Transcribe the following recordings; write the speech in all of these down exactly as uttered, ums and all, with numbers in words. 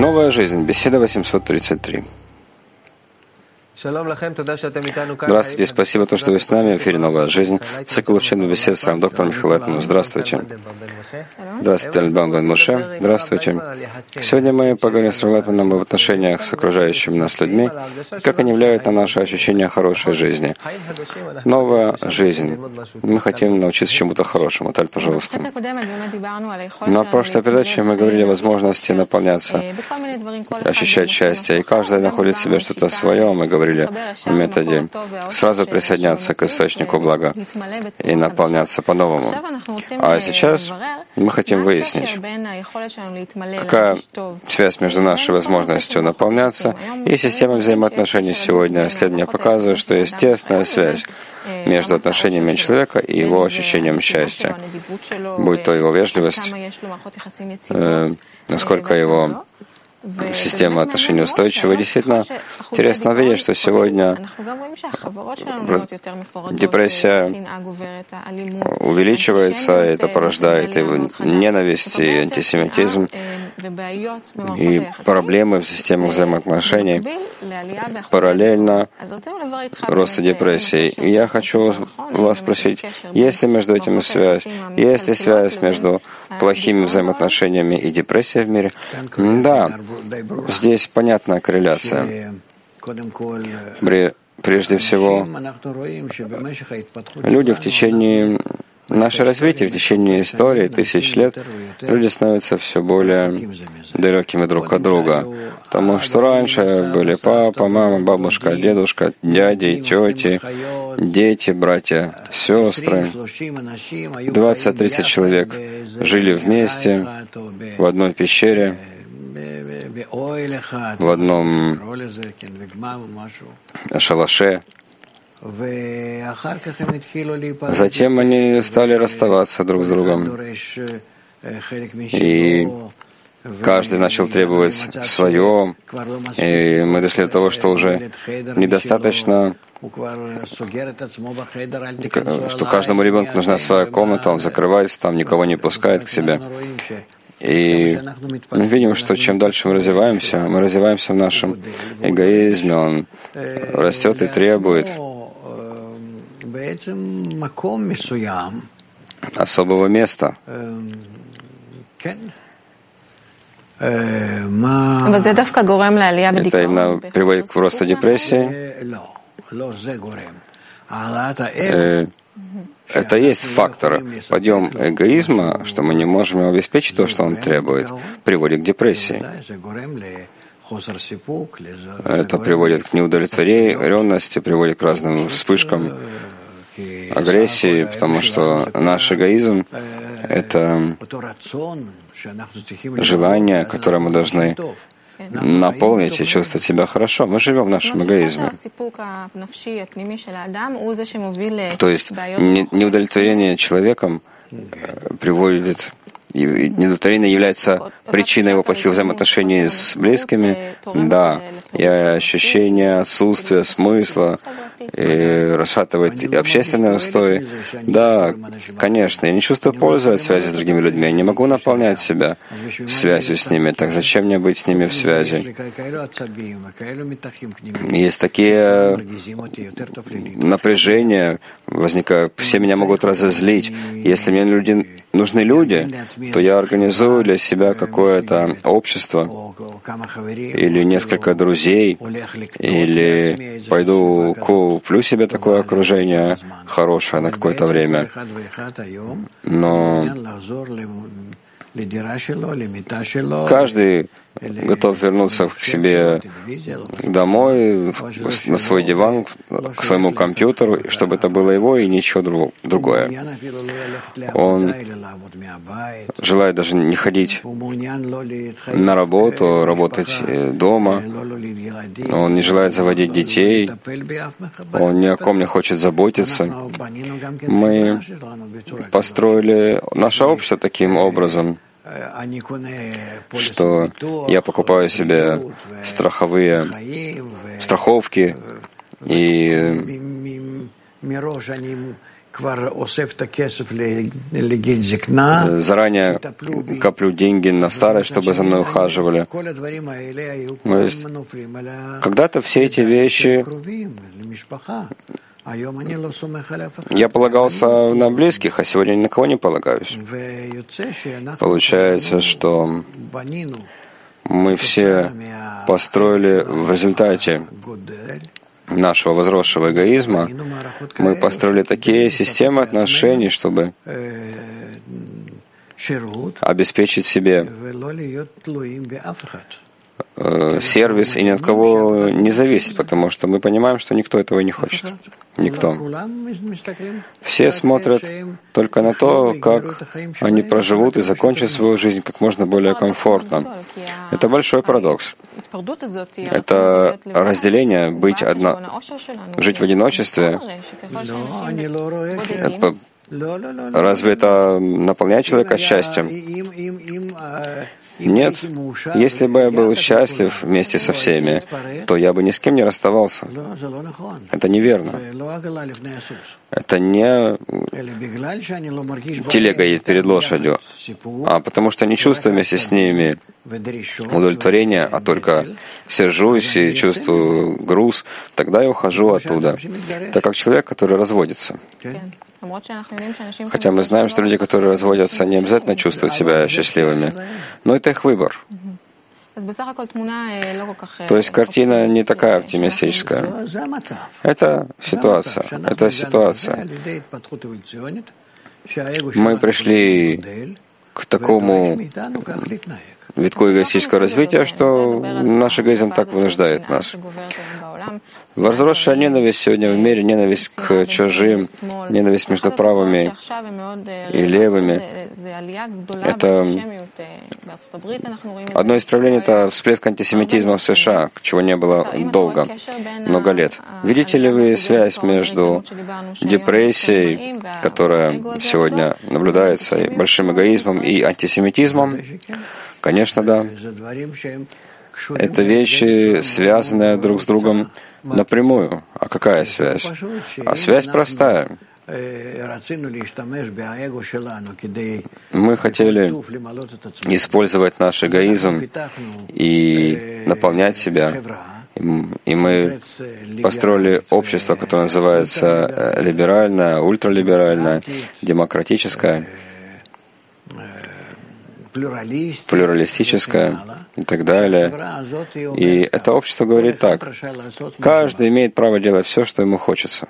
Новая жизнь. Беседа восемьсот тридцать три. Здравствуйте, спасибо, то, что вы с нами в эфире «Новая жизнь». Цикл учебных бесед с вами доктором Михаилом. Здравствуйте. Здравствуйте, Альбам бен Моше. Здравствуйте. Сегодня мы поговорим с Равлатманом об отношениях с окружающими нас людьми, как они влияют на наше ощущение хорошей жизни. Новая жизнь. Мы хотим научиться чему-то хорошему. Таль, пожалуйста. На прошлой передаче мы говорили о возможности наполняться, ощущать счастье, и каждый находит в себе что-то свое. Мы говорили в методе сразу присоединяться к источнику блага и наполняться по-новому. А сейчас мы хотим выяснить, какая связь между нашей возможностью наполняться и системой взаимоотношений сегодня. Исследования показывают, что есть тесная связь между отношениями человека и его ощущением счастья, будь то его вежливость, э, насколько его система отношений устойчива. Действительно, интересно увидеть, что сегодня депрессия увеличивается, и это порождает и ненависть, и антисемитизм, и проблемы в системе взаимоотношений параллельно росту депрессии. И я хочу вас спросить, есть ли между этим связь? Есть ли связь между плохими взаимоотношениями и депрессией в мире? Да. Здесь понятная корреляция. Прежде всего, люди в течение нашего развития, в течение истории, тысяч лет, люди становятся все более далекими друг от друга. Потому что раньше были папа, мама, бабушка, дедушка, дяди, тети, дети, братья, сестры. двадцать-тридцать человек жили вместе в одной пещере, в одном шалаше. Затем они стали расставаться друг с другом. И каждый начал требовать свое. И мы дошли до того, что уже недостаточно, что каждому ребенку нужна своя комната, он закрывается там, никого не пускает к себе. И мы видим, что чем дальше мы развиваемся, мы развиваемся в нашем эгоизме, он растет и требует особого места. Это именно приводит к росту депрессии. Это есть фактор. Подъем эгоизма, что мы не можем ему обеспечить то, что он требует, приводит к депрессии. Это приводит к неудовлетворенности, приводит к разным вспышкам агрессии, потому что наш эгоизм — это желание, которое мы должны наполнить и чувствовать себя хорошо. Мы живем в нашем эгоизме. То есть неудовлетворение человеком приводит, неудовлетворение является причиной его плохих взаимоотношений с близкими. Да, и ощущение отсутствия смысла, и расшатывает общественные устои. Да, конечно, я не чувствую пользы от связи с другими людьми, я не могу наполнять себя связью с ними, так зачем мне быть с ними в связи? Есть такие напряжения, возникают, все меня могут разозлить. Если мне люди, нужны люди, то я организую для себя какое-то общество или несколько друзей, или пойду куплю себе такое окружение хорошее на какое-то время. Но каждый готов вернуться к себе домой, на свой диван, к своему компьютеру, чтобы это было его и ничего другое. Он желает даже не ходить на работу, работать дома. Он не желает заводить детей. Он ни о ком не хочет заботиться. Мы построили наше общество таким образом, что я покупаю себе страховые страховки и заранее коплю деньги на старость, чтобы за мной ухаживали. То есть, когда-то все эти вещи я полагался на близких, а сегодня ни на кого не полагаюсь. Получается, что мы все построили в результате нашего возросшего эгоизма, мы построили такие системы отношений, чтобы обеспечить себе сервис и ни от кого не зависеть, потому что мы понимаем, что никто этого не хочет. Никто. Все смотрят только на то, как они проживут и закончат свою жизнь как можно более комфортно. Это большой парадокс. Это разделение, быть одно, жить в одиночестве. Это, разве это наполняет человека счастьем? Нет. Если бы я был счастлив вместе со всеми, то я бы ни с кем не расставался. Это неверно. Это не телега едет перед лошадью, а потому что не чувствую вместе с ними удовлетворения, а только сержусь и чувствую груз, тогда я ухожу оттуда, так как человек, который разводится. Хотя мы знаем, что люди, которые разводятся, не обязательно чувствуют себя счастливыми, но это их выбор. То есть картина не такая оптимистическая. Это ситуация. Это ситуация. Мы пришли к такому витку эгоистического развития, что наш эгоизм так вынуждает нас. Возросшая ненависть сегодня в мире, ненависть к чужим, ненависть между правыми и левыми, это одно из проявлений — это всплеск антисемитизма в США, чего не было долго, много лет. Видите ли вы связь между депрессией, которая сегодня наблюдается, и большим эгоизмом, и антисемитизмом? Конечно, да. Это вещи, связанные друг с другом напрямую. А какая связь? А связь простая. Мы хотели использовать наш эгоизм и наполнять себя. И мы построили общество, которое называется либеральное, ультралиберальное, демократическое, плюралистическое и так далее. И это общество говорит так: каждый имеет право делать все, что ему хочется.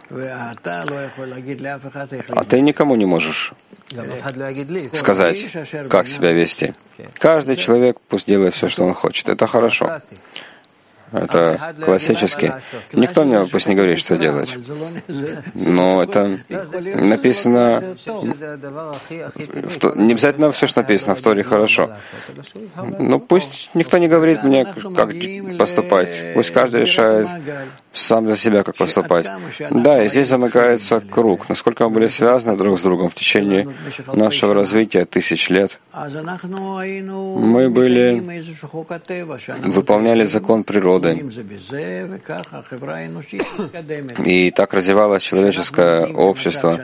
А ты никому не можешь сказать, как себя вести. Каждый человек пусть делает все, что он хочет. Это хорошо. Это классически. Никто мне пусть не говорит, что делать. Но это написано... В... Не обязательно все, что написано в Торе, хорошо. Но пусть никто не говорит мне, как поступать. Пусть каждый решает сам за себя, как поступать. Да, и здесь замыкается круг. Насколько мы были связаны друг с другом в течение нашего развития тысяч лет. Мы были... выполняли закон природы. И так развивалось человеческое общество.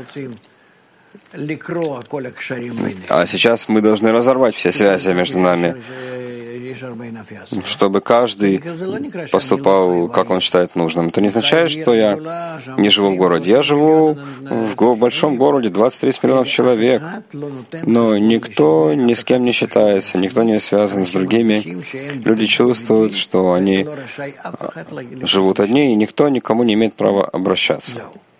А сейчас мы должны разорвать все связи между нами, чтобы каждый поступал, как он считает нужным. Это не означает, что я не живу в городе. Я живу в большом городе, двадцать-тридцать миллионов человек, но никто ни с кем не считается, никто не связан с другими. Люди чувствуют, что они живут одни, и никто никому не имеет права обращаться.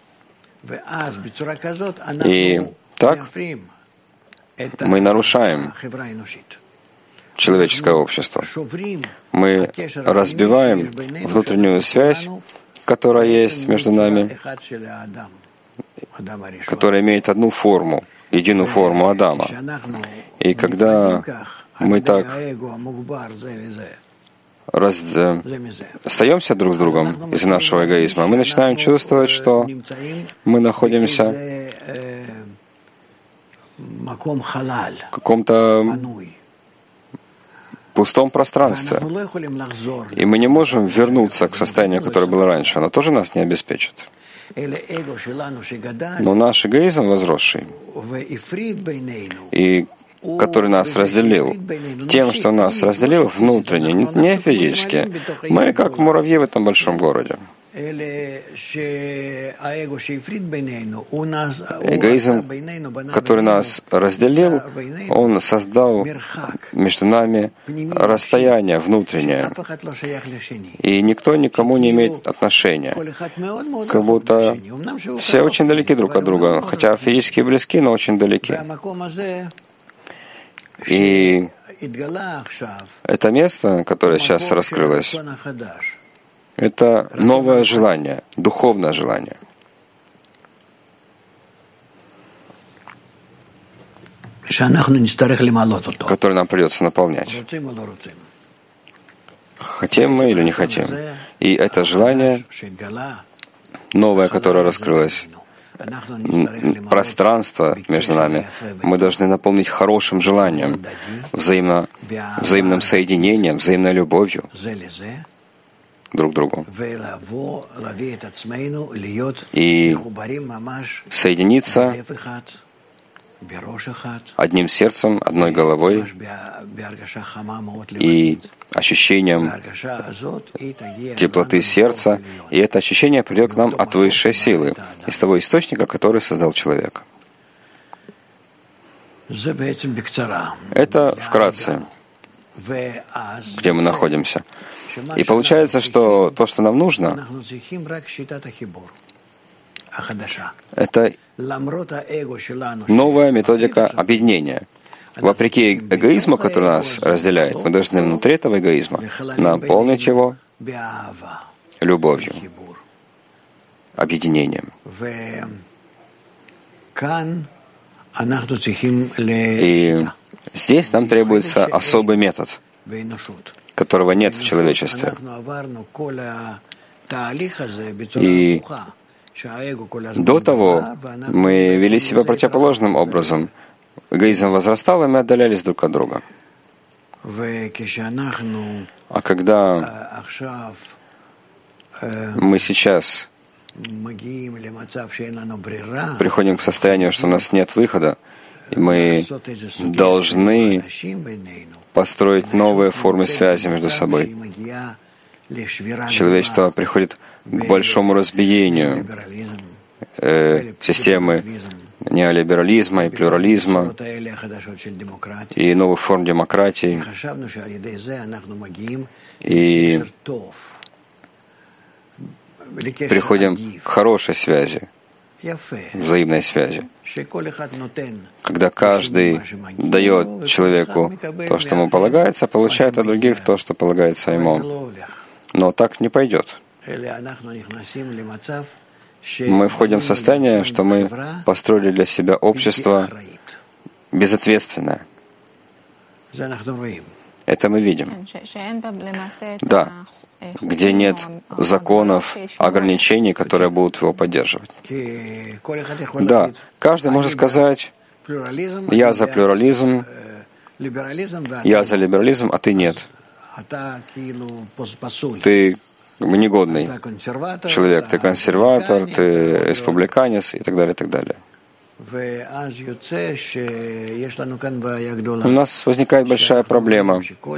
И так мы нарушаем человеческое общество. Мы разбиваем внутреннюю связь, которая есть между нами, которая имеет одну форму, единую форму Адама. И когда мы так раз... остаемся друг с другом из-за нашего эгоизма, мы начинаем чувствовать, что мы находимся в каком-то пустом пространстве. И мы не можем вернуться к состоянию, которое было раньше. Оно тоже нас не обеспечит. Но наш эгоизм возросший, и который нас разделил, тем, что нас разделил внутренне, не физически, мы как муравьи в этом большом городе. Эгоизм, который нас разделил, он создал между нами расстояние внутреннее, и никто никому не имеет отношения, как будто все очень далеки друг от друга, хотя физически близки, но очень далеки. И это место, которое сейчас раскрылось, это новое желание, духовное желание. Которое нам придется наполнять. Хотим мы или не хотим. И это желание новое, которое раскрылось, пространство между нами, мы должны наполнить хорошим желанием, взаимно, взаимным соединением, взаимной любовью друг к другу. И соединиться одним сердцем, одной головой и ощущением теплоты сердца. И это ощущение придет к нам от высшей силы, из того источника, который создал человека. Это вкратце, где мы находимся. И получается, что то, что нам нужно, это новая методика объединения. Вопреки эгоизму, который нас разделяет, мы должны внутри этого эгоизма наполнить его любовью, объединением. И здесь нам требуется особый метод, которого нет в человечестве. И до того мы вели себя противоположным образом. Эгоизм возрастал, и мы отдалялись друг от друга. А когда мы сейчас приходим к состоянию, что у нас нет выхода, и мы должны построить новые формы связи между собой. Человечество приходит к большому разбиению э, системы неолиберализма и плюрализма и новых форм демократии. И приходим к хорошей связи, взаимной связи, когда каждый дает человеку то, что ему полагается, получает от других то, что полагается ему. Но так не пойдет. Мы входим в состояние, что мы построили для себя общество безответственное. Это мы видим. Да, где нет законов, ограничений, которые будут его поддерживать. Да, каждый может сказать: я за плюрализм, я за либерализм, а ты нет. Ты негодный человек, ты консерватор, ты республиканец и так далее, и так далее. У нас возникает большая проблема,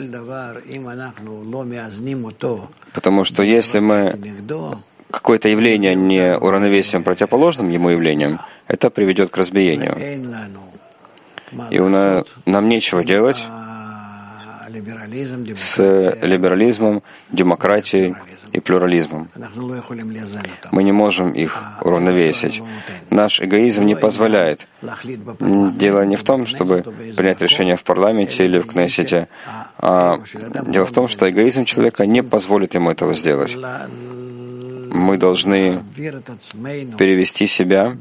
потому что если мы какое-то явление не уравновесим противоположным ему явлением, это приведет к разбиению. И у нас, нам нечего делать с либерализмом, демократией и плюрализмом. Мы не можем их уравновесить. Наш эгоизм не позволяет. Дело не в том, чтобы принять решение в парламенте или в Кнессете, а дело в том, что эгоизм человека не позволит ему этого сделать. Мы должны перевести себя,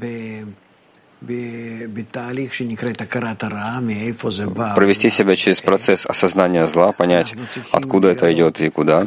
провести себя через процесс осознания зла, понять, откуда это идет и куда.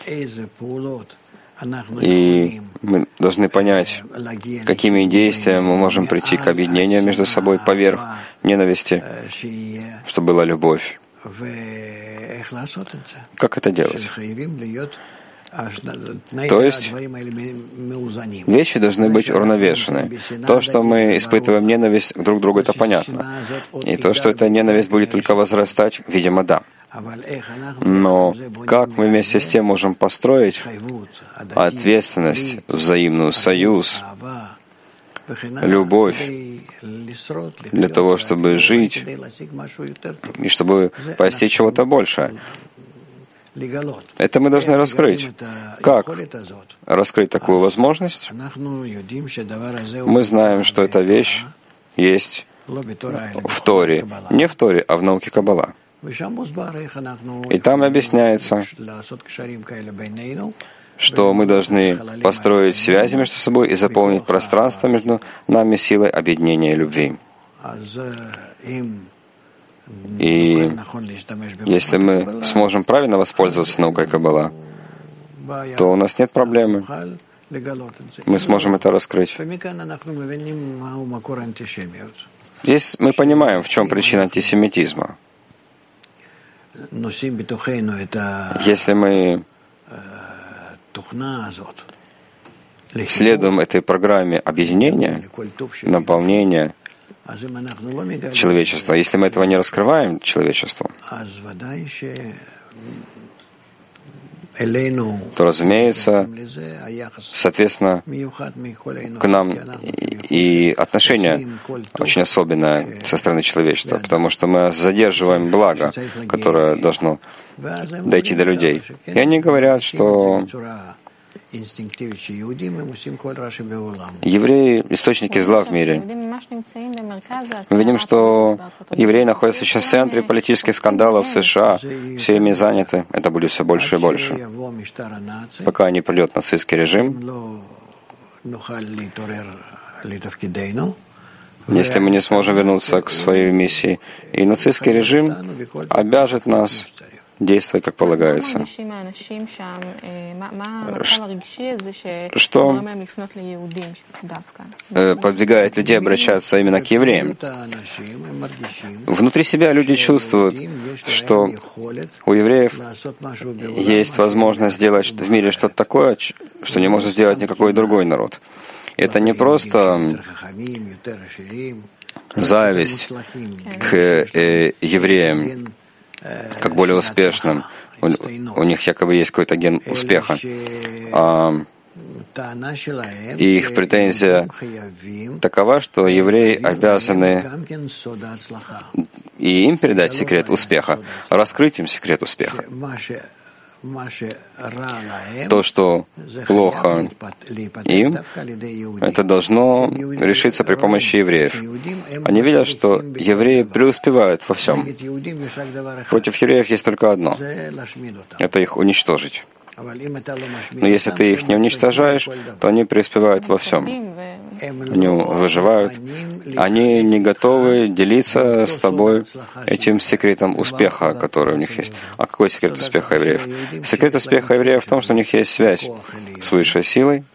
И мы должны понять, какими действиями мы можем прийти к объединению между собой поверх ненависти, чтобы была любовь. Как это делать? То есть вещи должны быть уравновешены. То, что мы испытываем ненависть друг к другу, это понятно. И то, что эта ненависть будет только возрастать, видимо, да. Но как мы вместе с тем можем построить ответственность, взаимный союз, любовь для того, чтобы жить и чтобы постичь чего-то большее? Это мы должны раскрыть. Как раскрыть такую возможность? Мы знаем, что эта вещь есть в Торе. Не в Торе, а в науке Каббала. И там объясняется, что мы должны построить связи между собой и заполнить пространство между нами силой объединения и любви. И если мы сможем правильно воспользоваться наукой Каббала, то у нас нет проблемы. Мы сможем это раскрыть. Здесь мы понимаем, в чем причина антисемитизма. Если мы следуем этой программе объединения, наполнения человечества, если мы этого не раскрываем человечеству, то, разумеется, соответственно, к нам и отношение очень особенное со стороны человечества, потому что мы задерживаем благо, которое должно дойти до людей. И они говорят, что евреи — источники зла в мире. Мы видим, что евреи находятся сейчас в центре политических скандалов в США, все ими заняты. Это будет все больше и больше. Пока не придет нацистский режим, если мы не сможем вернуться к своей миссии, и нацистский режим обяжет нас действовать, как полагается. Что подвигает людей обращаться именно к евреям? Внутри себя люди чувствуют, что у евреев есть возможность сделать в мире что-то такое, что не может сделать никакой другой народ. Это не просто зависть к э, евреям, как более успешным. У, у них якобы есть какой-то ген успеха. А, и их претензия такова, что евреи обязаны и им передать секрет успеха, раскрыть им секрет успеха. То, что плохо им, это должно решиться при помощи евреев. Они видят, что евреи преуспевают во всем. Против евреев есть только одно — это их уничтожить. Но если ты их не уничтожаешь, то они преуспевают во всем. Они выживают. Они не готовы делиться с тобой этим секретом успеха, который у них есть. А какой секрет успеха евреев? Секрет успеха евреев в том, что у них есть связь с высшей силой,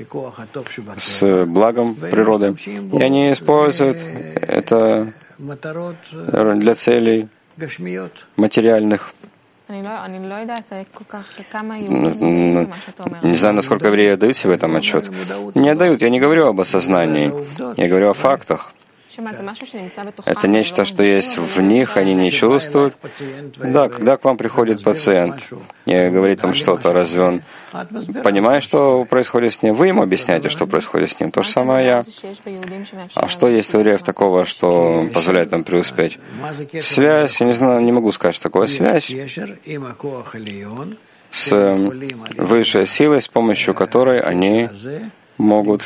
с благом природы. И они используют это для целей материальных. Не знаю, насколько евреи отдают себе этом отчет. Не отдают. Я не говорю об осознании. Я говорю о фактах. Это нечто, что есть в них, они не чувствуют. Да, когда к вам приходит пациент и говорит вам что-то, разве он понимает, что происходит с ним? Вы ему объясняете, что происходит с ним. То же самое я. А что есть у евреев такого, что позволяет нам преуспеть? Связь, я не знаю, не могу сказать, что такое связь с высшей силой, с помощью которой они могут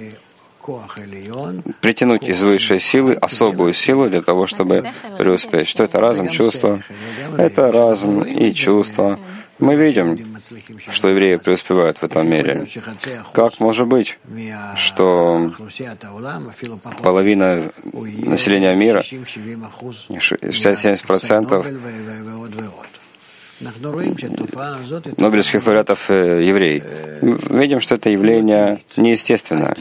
притянуть из высшей силы особую силу для того, чтобы преуспеть. Что это разум, чувство? Это разум и чувство. Мы видим, что евреи преуспевают в этом мире. Как может быть, что половина населения мира, шестьдесят-семьдесят процентов нобелевских лауреатов евреи? Мы видим, что это явление неестественное.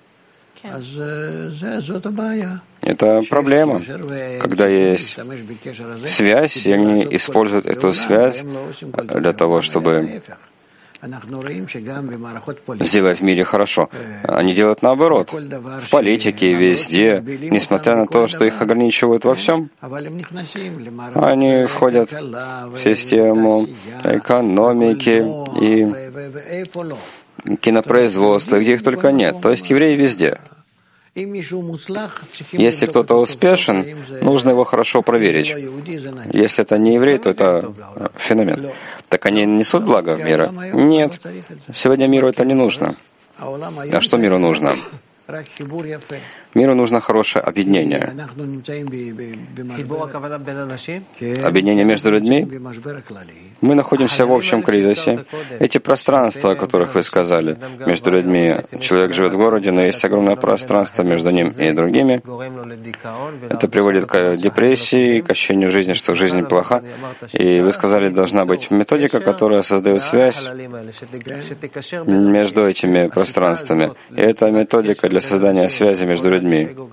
Это проблема, когда есть связь, и они используют эту связь для того, чтобы сделать в мире хорошо. Они делают наоборот. В политике, везде, несмотря на то, что их ограничивают во всем, они входят в систему экономики и кинопроизводства, где их только нет. То есть евреи везде. Если кто-то успешен, нужно его хорошо проверить. Если это не еврей, то это феномен. Так они несут благо в мир? Нет. Сегодня миру это не нужно. А что миру нужно? Миру нужно хорошее объединение. Объединение между людьми. Мы находимся в общем кризисе. Эти пространства, о которых вы сказали, между людьми. Человек живет в городе, но есть огромное пространство между ним и другими. Это приводит к депрессии, к ощущению жизни, что жизнь плоха. И вы сказали, должна быть методика, которая создает связь между этими пространствами. И это методика для создания связи между людьми.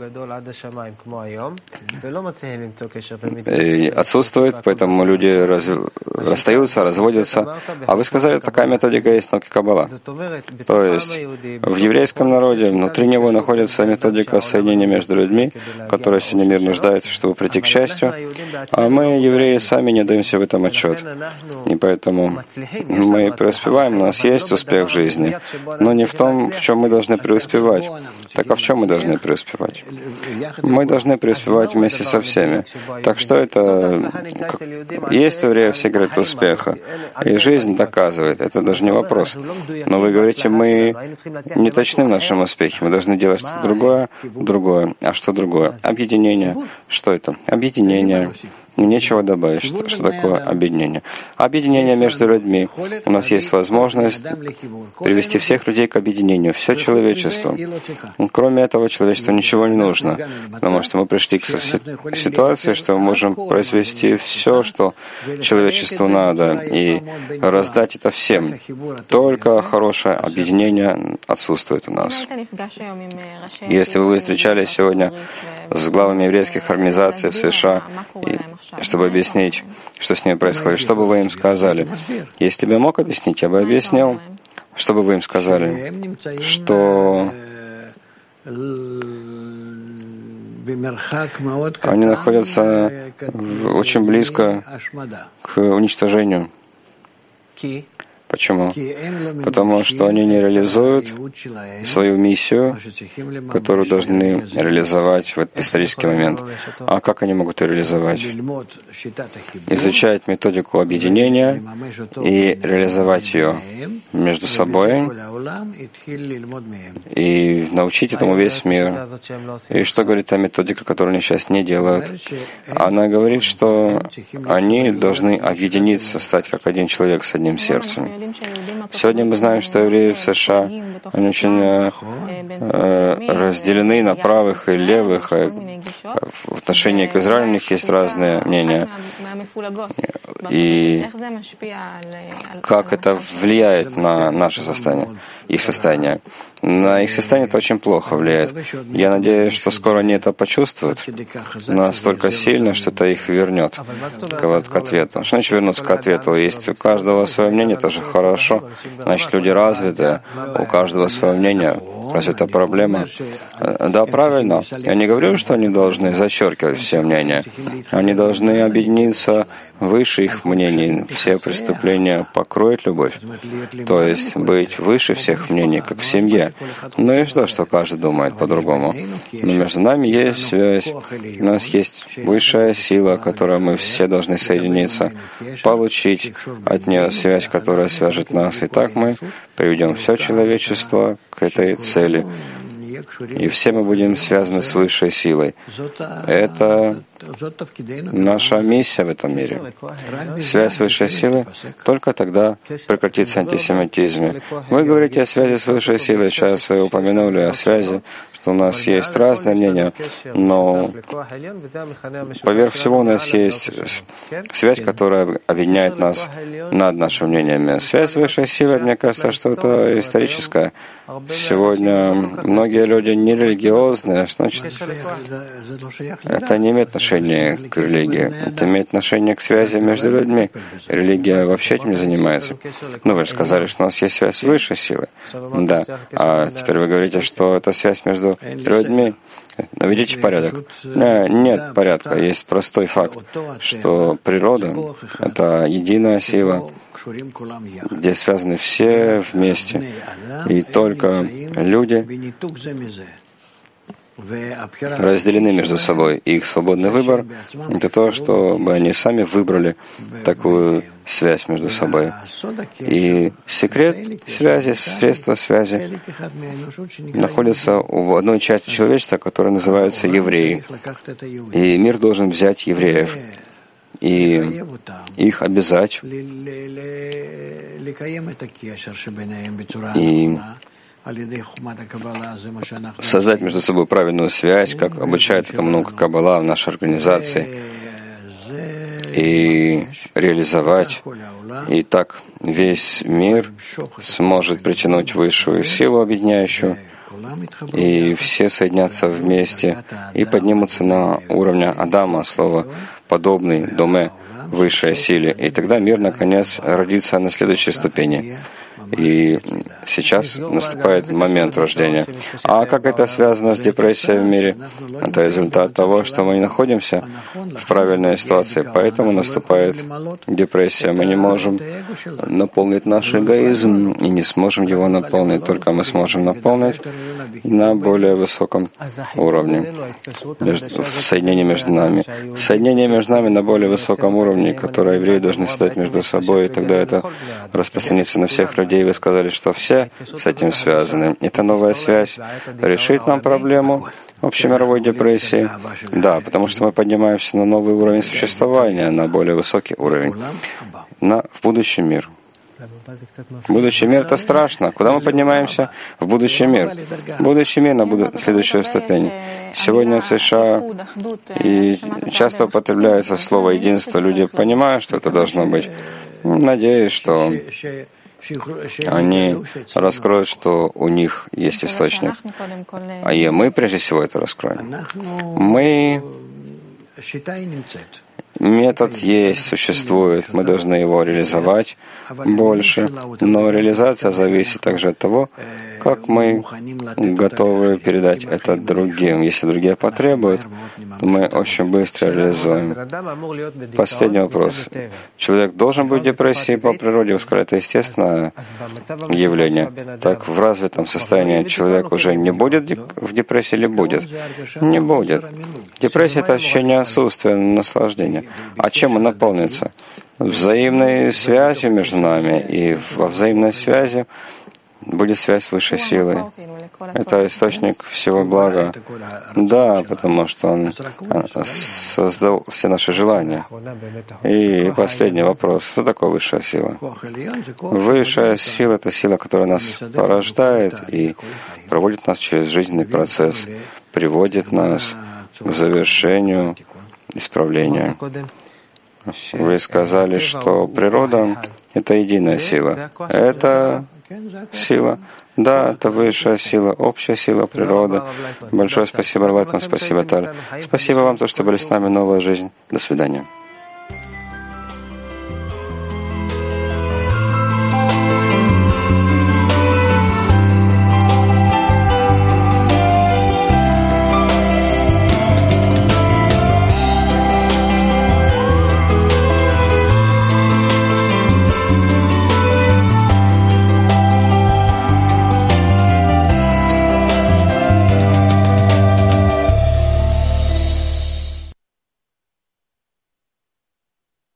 И отсутствует, поэтому люди раз, расстаются, разводятся. А вы сказали, такая методика есть в Каббала. То есть в еврейском народе внутри него находится методика соединения между людьми, которая сегодня мир нуждается, чтобы прийти к счастью. А мы, евреи, сами не даемся в этом отчет. И поэтому мы преуспеваем, у нас есть успех в жизни, но не в том, в чем мы должны преуспевать. Так а в чем мы должны преуспевать? Мы должны преуспевать вместе со всеми. Так что это... Есть у евреев секрет успеха. И жизнь доказывает. Это даже не вопрос. Но вы говорите, мы не точны в нашем успехе. Мы должны делать что-то другое, другое. А что другое? Объединение. Что это? Объединение. Нечего добавить. Что, что такое объединение? Объединение между людьми. У нас есть возможность привести всех людей к объединению, все человечество. Кроме этого, человечеству ничего не нужно. Потому что мы пришли к ситуации, что мы можем произвести все, что человечеству надо, и раздать это всем. Только хорошее объединение отсутствует у нас. Если вы встречались сегодня с главами еврейских организаций в США, и чтобы объяснить, что с ними происходит, что бы вы им сказали? Если бы я мог объяснить, я бы объяснил, что бы вы им сказали, что они находятся очень близко к уничтожению. Почему? Потому что они не реализуют свою миссию, которую должны реализовать в этот исторический момент. А как они могут ее реализовать? Изучать методику объединения и реализовать ее между собой и научить этому весь мир. И что говорит та методика, которую они сейчас не делают? Она говорит, что они должны объединиться, стать как один человек с одним сердцем. Сегодня мы знаем, что евреи в США, они очень э, разделены на правых и левых. В отношении к Израилю у них есть разные мнения. И как это влияет на наше состояние, их состояние? На их состояние это очень плохо влияет. Я надеюсь, что скоро они это почувствуют настолько сильно, что это их вернет к, к ответу. Что значит вернуться к ответу? Есть у каждого свое мнение, это же хорошо. Значит, люди развитые, у каждого свое мнение. Разве это проблема? Да, правильно. Я не говорю, что они должны зачеркивать все мнения. Они должны объединиться выше их мнений. Все преступления покроет любовь. То есть быть выше всех мнений, как в семье. Ну и что, что каждый думает по-другому? Но между нами есть связь. У нас есть высшая сила, которой мы все должны соединиться, получить от нее связь, которая свяжет нас. И так мы приведем все человечество к этой цели. И все мы будем связаны с высшей силой. Это наша миссия в этом мире. Связь с высшей силой, только тогда прекратится антисемитизм. Вы говорите о связи с высшей силой, сейчас вы упомянули о связи, что у нас есть разные мнения, но поверх всего у нас есть связь, которая объединяет нас над нашими мнениями. Связь высшей силы, мне кажется, что это историческая. Сегодня многие люди нерелигиозные, значит, это не имеет отношения к религии, это имеет отношение к связи между людьми. Религия вообще этим не занимается. Ну, вы же сказали, что у нас есть связь с высшей силой. Да. А теперь вы говорите, что это связь между людьми. Наведите порядок. Нет порядка. Есть простой факт, что природа — это единая сила, где связаны все вместе. И только люди разделены между собой. И их свободный выбор — это то, чтобы они сами выбрали такую связь между собой. И секрет связи, средства связи находится в одной части человечества, которая называется евреи. И мир должен взять евреев и их обязать и создать между собой правильную связь, как обучает этому наука Каббала в нашей организации, и реализовать. И так весь мир сможет притянуть высшую силу объединяющую, и все соединятся вместе и поднимутся на уровне Адама, слово подобный, доме, высшей силе. И тогда мир, наконец, родится на следующей ступени. И сейчас наступает момент рождения. А как это связано с депрессией в мире? Это результат того, что мы не находимся в правильной ситуации. Поэтому наступает депрессия. Мы не можем наполнить наш эгоизм и не сможем его наполнить. Только мы сможем наполнить на более высоком уровне. В соединении между нами. Соединение между нами на более высоком уровне, которое евреи должны создать между собой, и тогда это распространится на всех людей. И вы сказали, что все с этим связаны. Эта новая связь решит нам проблему общемировой депрессии. Да, потому что мы поднимаемся на новый уровень существования, на более высокий уровень, на, в будущий мир. Будущий мир — это страшно. Куда мы поднимаемся? В будущий мир. Будущий мир на буду... следующую ступень. Сегодня в США и часто употребляется слово «единство». Люди понимают, что это должно быть. Надеюсь, что они раскроют, что у них есть источник. А и мы, прежде всего, это раскроем. Мы... Метод есть, существует, мы должны его реализовать больше, но реализация зависит также от того, как мы готовы передать это другим. Если другие потребуют, то мы очень быстро реализуем. Последний вопрос. Человек должен быть в депрессии по природе, вы сказали, это естественное явление. Так в развитом состоянии человек уже не будет в депрессии или будет? Не будет. Депрессия — это ощущение отсутствия наслаждения. А чем он наполнится? Взаимной связью между нами, и во взаимной связи будет связь высшей силы. Это источник всего блага. Да, потому что он создал все наши желания. И последний вопрос. Что такое высшая сила? Высшая сила — это сила, которая нас порождает и проводит нас через жизненный процесс, приводит нас к завершению исправления. Вы сказали, что природа — это единая сила. Это сила. Да, это высшая сила, общая сила природы. Большое спасибо, Ралатман, спасибо, Таль. Спасибо вам, то, что были с нами. Новая жизнь. До свидания.